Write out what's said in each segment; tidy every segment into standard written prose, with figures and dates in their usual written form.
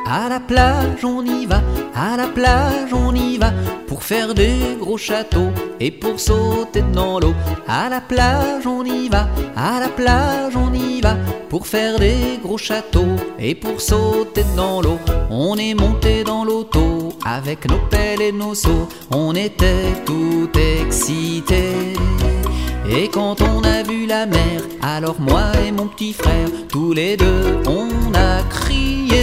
À la plage on y va, à la plage on y va, pour faire des gros châteaux et pour sauter dans l'eau. À la plage on y va, à la plage on y va, pour faire des gros châteaux et pour sauter dans l'eau. On est monté dans l'auto avec nos pelles et nos seaux, on était tout excités. Et quand on a vu la mer, alors moi et mon petit frère, tous les deux on a crié.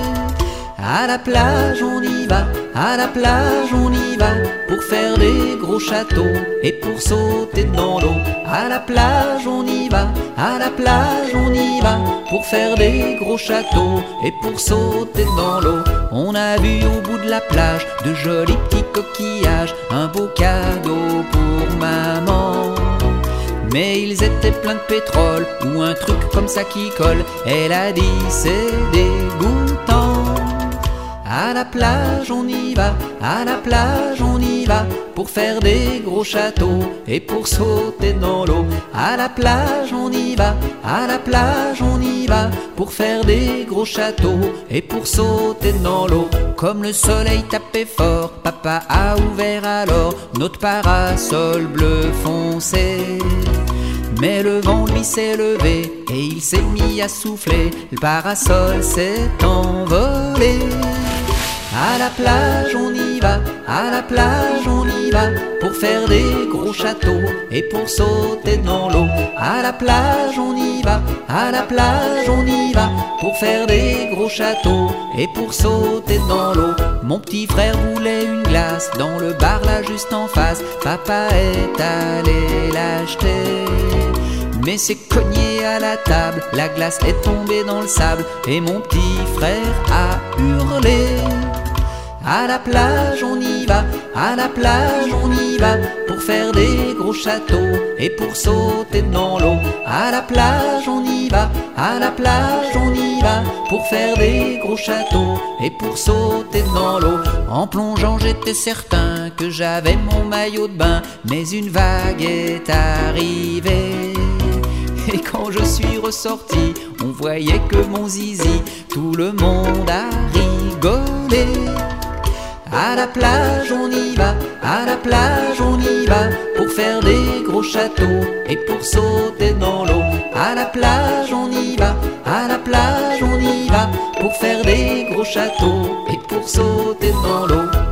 À la plage on y va, à la plage on y va, pour faire des gros châteaux et pour sauter dans l'eau. À la plage on y va, à la plage on y va, pour faire des gros châteaux et pour sauter dans l'eau. On a vu au bout de la plage de jolis petits coquillages, un beau cadeau pour maman. Mais ils étaient pleins de pétrole ou un truc comme ça qui colle. Elle a dit c'est dégoûtant. À la plage on y va, à la plage on y va, pour faire des gros châteaux et pour sauter dans l'eau. À la plage on y va, à la plage on y va, pour faire des gros châteaux et pour sauter dans l'eau. Comme le soleil tapait fort, papa a ouvert alors notre parasol bleu foncé. Mais le vent lui s'est levé et il s'est mis à souffler, le parasol s'est envolé. À la plage on y va, à la plage on y va, pour faire des gros châteaux et pour sauter dans l'eau. À la plage on y va, à la plage on y va, pour faire des gros châteaux et pour sauter dans l'eau. Mon petit frère voulait une glace dans le bar là juste en face, papa est allé l'acheter. Mais c'est cogné à la table, la glace est tombée dans le sable et mon petit frère a hurlé. À la plage on y va, à la plage on y va, pour faire des gros châteaux et pour sauter dans l'eau. À la plage on y va, à la plage on y va, pour faire des gros châteaux et pour sauter dans l'eau. En plongeant j'étais certain que j'avais mon maillot de bain, mais une vague est arrivée. Et quand je suis ressorti, on voyait que mon zizi, tout le monde a rigolé. À la plage on y va, à la plage on y va, pour faire des gros châteaux et pour sauter dans l'eau. À la plage on y va, à la plage on y va, pour faire des gros châteaux et pour sauter dans l'eau.